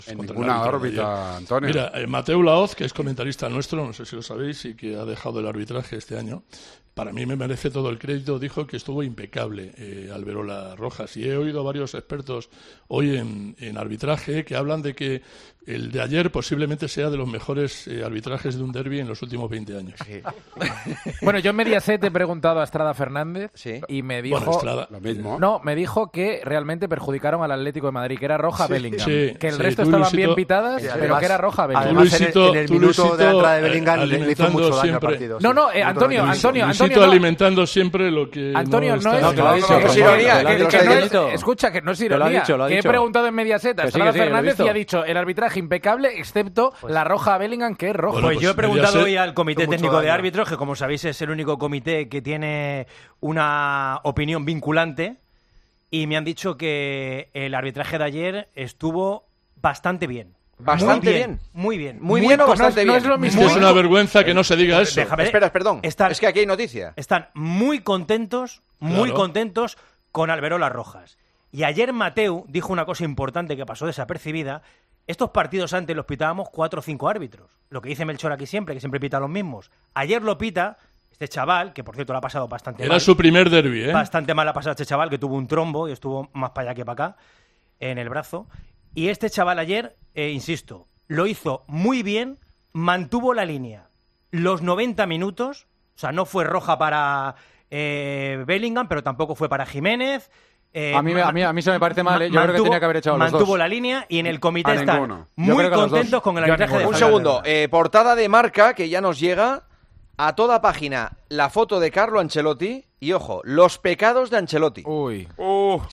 En ninguna órbita, Antonio. Mira, Mateu Laoz, que es comentarista nuestro, no sé si lo sabéis, y que ha dejado el arbitraje este año, para mí me merece todo el crédito, dijo que estuvo impecable Alberola Rojas. Y he oído varios expertos hoy en arbitraje que hablan de que el de ayer posiblemente sea de los mejores arbitrajes de un derbi en los últimos 20 años. Sí. Bueno, yo en Mediaset he preguntado a Estrada Fernández y me dijo... Bueno, Estrada. Lo mismo. No, me dijo que realmente perjudicaron al Atlético de Madrid, que era roja Bellingham. Sí, que el sí, resto tú, estaban Luisito, bien pitadas, pero que era roja Bellingham. Además, en el minuto de la entrada de Bellingham le hizo mucho daño al siempre. partido. No, no, Antonio, Luisito no. alimentando siempre lo que Antonio, no es... No, que lo ha dicho, que es ironía. Escucha, que no es ironía. Que he preguntado en Mediaset a Estrada Fernández y ha dicho el arbitraje impecable, excepto la roja a Bellingham, que es roja. Bueno, Pues yo he preguntado Mediaset, hoy al Comité mucho Técnico de daño. Árbitros, que como sabéis es el único comité que tiene una opinión vinculante, y me han dicho que el arbitraje de ayer estuvo bastante bien. Bastante bien. Muy bien. Muy bien o bastante no bien. es lo Es mismo. que es una vergüenza que no se diga eso. Déjame- Espera, perdón. Están- Es que aquí hay noticia. Están muy contentos con Alberola Rojas. Y ayer Mateu dijo una cosa importante que pasó desapercibida. Estos partidos antes los pitábamos 4 o 5 árbitros. Lo que dice Melchor aquí siempre, que siempre pita los mismos. Ayer lo pita este chaval, que por cierto lo ha pasado bastante Era mal. su primer derbi, ¿eh? Bastante mal ha pasado este chaval, que tuvo un trombo y estuvo más para allá que para acá, en el brazo. Y este chaval ayer, insisto, lo hizo muy bien, mantuvo la línea los 90 minutos, o sea, no fue roja para Bellingham, pero tampoco fue para Jiménez. A mí se me parece mal, yo creo que tenía que haber echado los dos. Mantuvo la línea y en el comité A están ninguno. Yo muy creo que los dos. contentos con el Yo arbitraje de ninguno. Un Javier segundo. Alberola. Portada de Marca, que ya nos llega a toda página, la foto de Carlo Ancelotti. Y ojo, los pecados de Ancelotti. Uy.